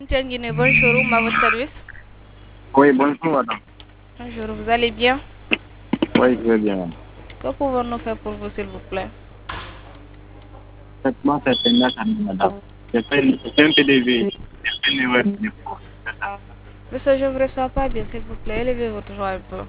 Guinée, bonjour, à votre service. Oui, bonjour madame. Bonjour, vous allez bien? Oui, je vais bien. Que pouvons-nous faire pour vous, s'il vous plaît? Traitement, c'est un attendez, madame. C'est un PDV. C'est un numéro de dépôt. Monsieur, je ne vous reçois pas bien, s'il vous plaît. Élevez votre voix un peu.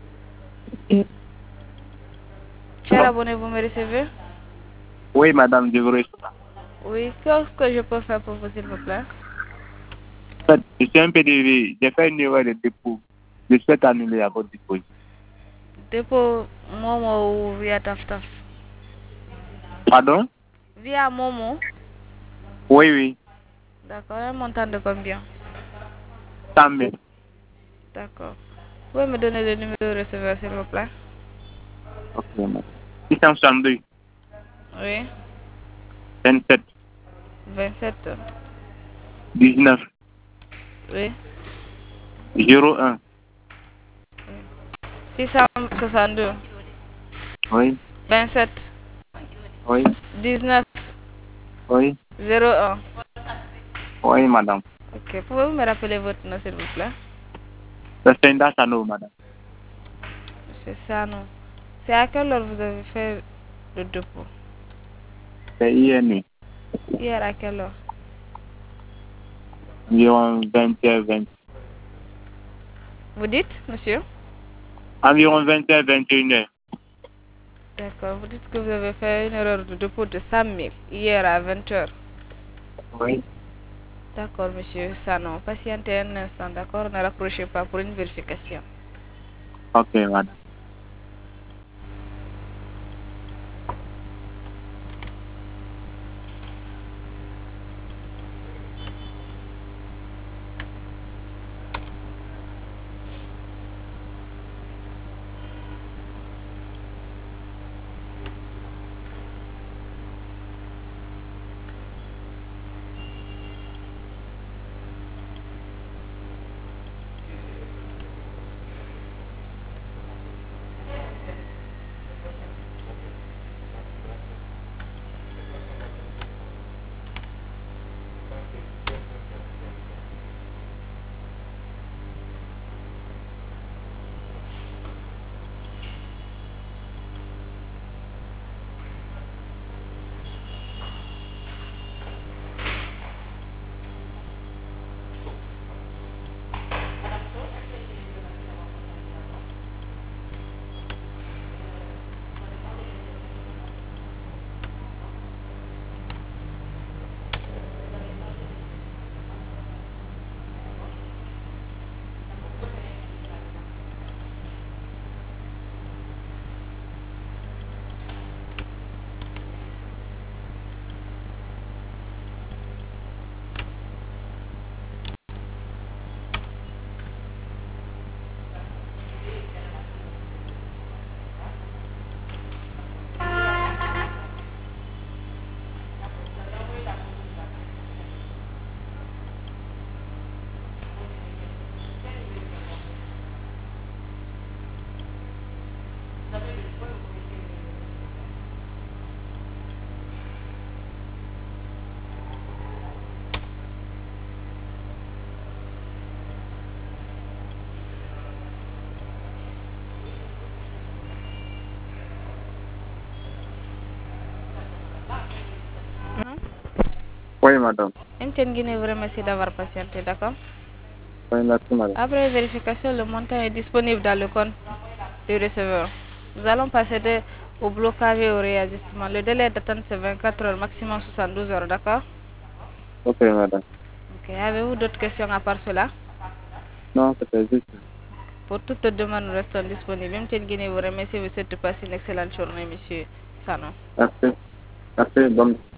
Cher Non. abonné, vous me recevez? Oui, madame, je vous reçois. Oui, qu'est-ce que je peux faire pour vous, s'il vous plaît? C'est un PDV. J'ai fait une erreur de dépôt. Je souhaite annuler à votre disposition. Dépôt Momo ou via Taftaf? Pardon? Via Momo? Oui, oui. D'accord, un montant de combien? 100 000. D'accord. Vous pouvez me donner le numéro de receveur, s'il vous plaît? Ok, madame. 662, Oui, 27, 27. 19, Oui, 01. 662, Oui, 27, oui, 19, oui. 01. Oui, madame. Ok, pouvez-vous me rappeler votre nom, s'il vous plaît? C'est Senda Sano, madame. C'est ça, non. C'est à quelle heure vous avez fait le dépôt? C'est INE. Hier à quelle heure? Environ 20h, 20. Vous dites, monsieur? Environ 20h, 21h. D'accord, vous dites que vous avez fait une erreur de dépôt de 100 000 hier à 20 heures. Oui. D'accord, monsieur Sanon. Patientez un instant, d'accord? Ne raccrochez pas pour une vérification. Ok, madame. Oui, madame. Guinée vous remercie d'avoir patienté, d'accord? Oui, merci, madame. Après vérification, le montant est disponible dans le compte du receveur. Nous allons procéder au blocage et au réajustement. Le délai d'attente, c'est 24 heures, maximum 72 heures, d'accord? Ok, madame. Ok, avez-vous d'autres questions à part cela? Non, c'était juste. Pour toute demande, nous restons disponibles. Même Guinée vous remercie, vous souhaite de passer une excellente journée, monsieur Sano. Merci. Merci, bonne